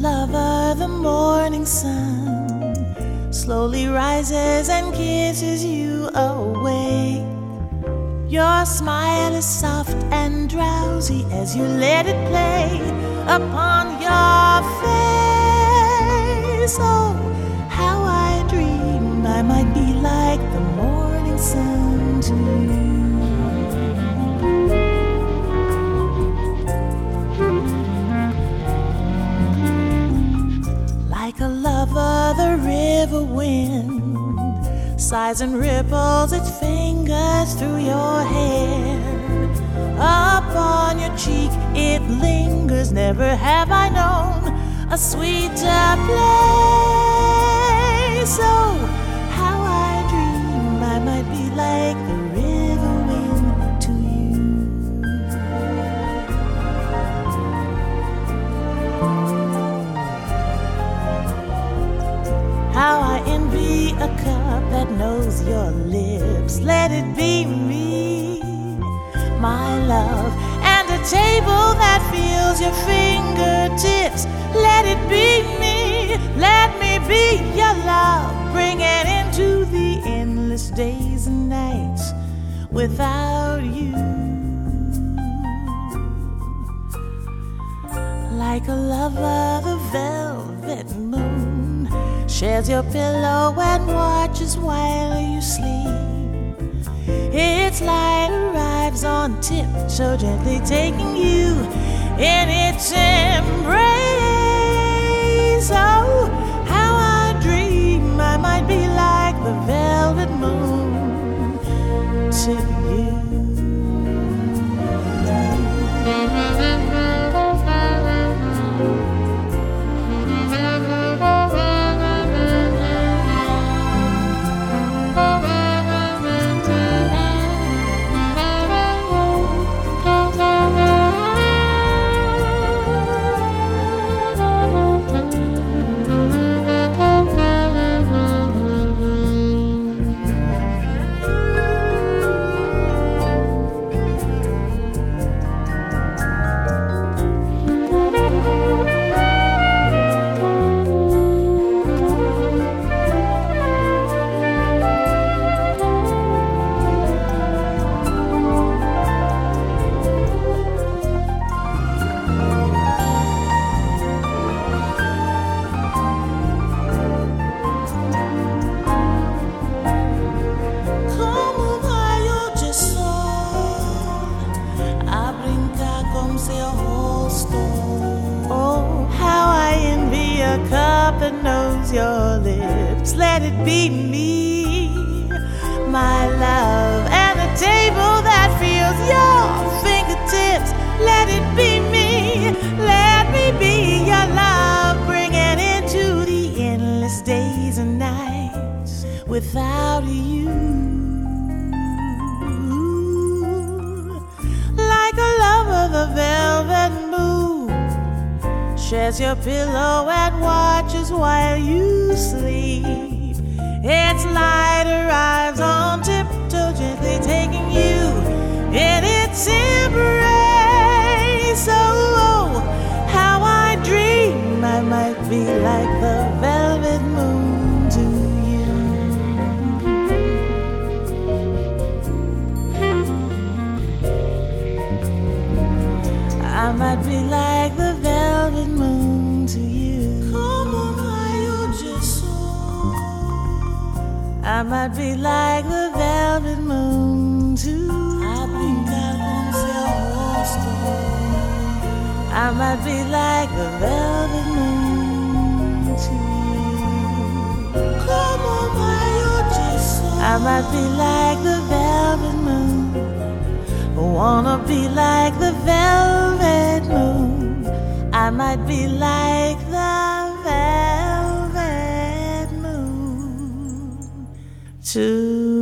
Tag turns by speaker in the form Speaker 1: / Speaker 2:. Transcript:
Speaker 1: lover, the morning sun slowly rises and kisses you awake. Your smile is soft and drowsy as you let it play upon your face. Oh, how I dream I might be like the morning sun to you. Like a lover, the river wind sighs and ripples its fingers through your hair. Upon your cheek it lingers, never have I known a sweeter place. Oh, how I dream I might be like the river wind to you. How I envy a cup that knows your lips. Let it be me, my love, and a table that feels your fingertips. Let it be me, let me be your love. Bring it into the endless days and nights without you. Like a lover, the velvet moon shares your pillow and watches while you sleep. Its light arrives on tiptoe, gently taking you in its embrace. Oh, how I dream I might be like the velvet moon to you. That knows your lips. Let it be me, my love, and a table that feels your fingertips. Let it be me, let me be your love. Bring it into the endless days and nights without you. Like a lover, the velvet moon shares your pillow and watches while you sleep. Its light arrives on tiptoe, gently taking you in its embrace. Oh, how I dream I might be like the velvet moon to you. I might be like the velvet moon to you. Como raio de sol. I might be like the velvet moon to you. A brincar com seu rosto. I might be like the velvet moon to you. Como raio de sol. I might be like the velvet moon. Wanna be like the velvet moon. I might be like the velvet moon too.